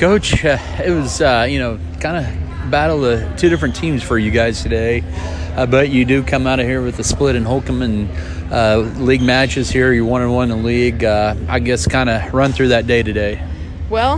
Coach, it was, kind of battle of two different teams for you guys today. But you do come out of here with a split in Holcomb and league matches here. You're 1-1 in the league. I guess kind of run through that day today. Well,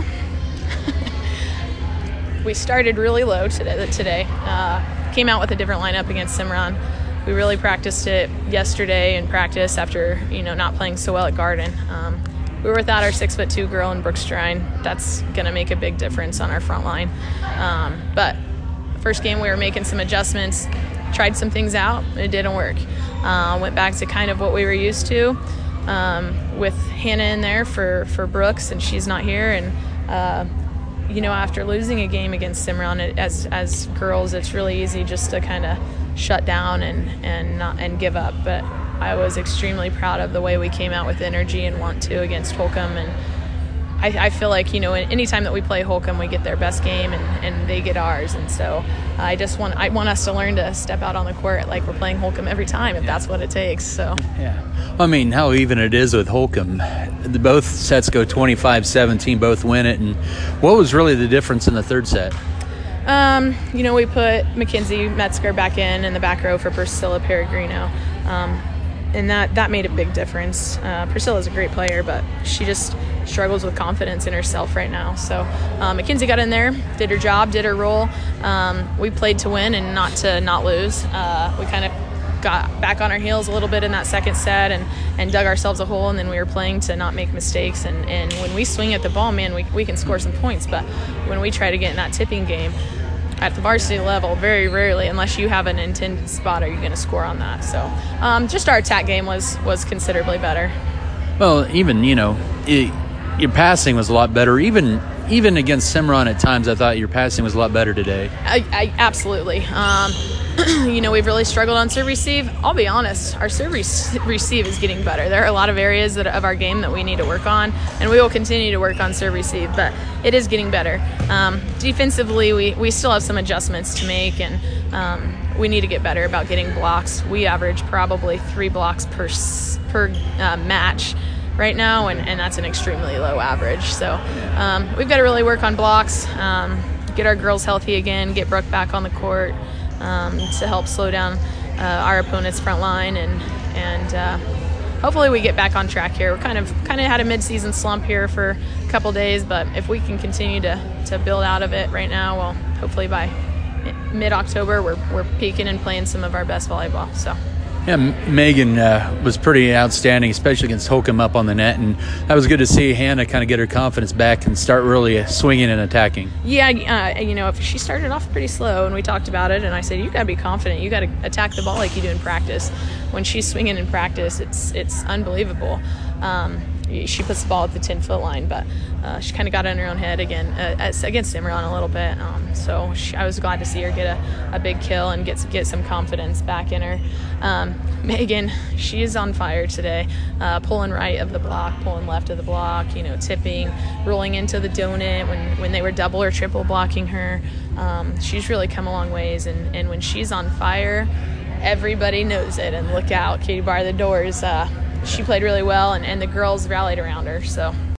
we started really low today. Came out with a different lineup against Cimarron. We really practiced it yesterday in practice after, not playing so well at Garden. We were without our 6'2" girl in Brooke Strine. That's going to make a big difference on our front line. But first game we were making some adjustments, tried some things out. It didn't work. Went back to kind of what we were used to with Hannah in there for Brooks, and she's not here. And, after losing a game against Cimarron, as girls, it's really easy just to kind of shut down and give up. But I was extremely proud of the way we came out with energy and want to against Holcomb. And I feel like, anytime that we play Holcomb, we get their best game and they get ours. And so I want us to learn to step out on the court like we're playing Holcomb every time, if that's what it takes. So yeah, I mean, how even it is with Holcomb. Both sets go 25-17, both win it. And what was really the difference in the third set? We put Mackenzie Metzger back in the back row for Priscilla Peregrino. And that made a big difference. Priscilla's a great player, but she just struggles with confidence in herself right now. So Mackenzie got in there, did her job, did her role. We played to win and not to not lose. We kind of got back on our heels a little bit in that second set and dug ourselves a hole, and then we were playing to not make mistakes. And when we swing at the ball, man, we can score some points. But when we try to get in that tipping game, at the varsity level, very rarely, unless you have an intended spot, are you going to score on that. So just our attack game was considerably better. Well, even, your passing was a lot better. Even against Cimarron at times, I thought your passing was a lot better today. I absolutely. We've really struggled on serve receive. I'll be honest, our serve receive is getting better. There are a lot of areas of our game that we need to work on, and we will continue to work on serve receive, but it is getting better. Defensively, we still have some adjustments to make, and we need to get better about getting blocks. We average probably 3 blocks per match right now, and that's an extremely low average. So we've got to really work on blocks, get our girls healthy again, get Brooke back on the court to help slow down our opponent's front line, and hopefully we get back on track here. We're kind of had a mid-season slump here for a couple days, but if we can continue to build out of it right now, well, hopefully by mid-October we're peaking and playing some of our best volleyball. So. Yeah, Megan was pretty outstanding, especially against Holcomb up on the net, and that was good to see Hannah kind of get her confidence back and start really swinging and attacking. Yeah, if she started off pretty slow, and we talked about it, and I said, you got to be confident. You got to attack the ball like you do in practice. When she's swinging in practice, it's unbelievable. She puts the ball at the 10-foot line, but she kind of got in her own head again against Cimarron a little bit. So I was glad to see her get a big kill and get some confidence back in her. Megan, she is on fire today, pulling right of the block, pulling left of the block, tipping, rolling into the donut when they were double or triple blocking her. She's really come a long ways, and when she's on fire, everybody knows it. And look out, Katie bar the doors. She played really well, and the girls rallied around her. So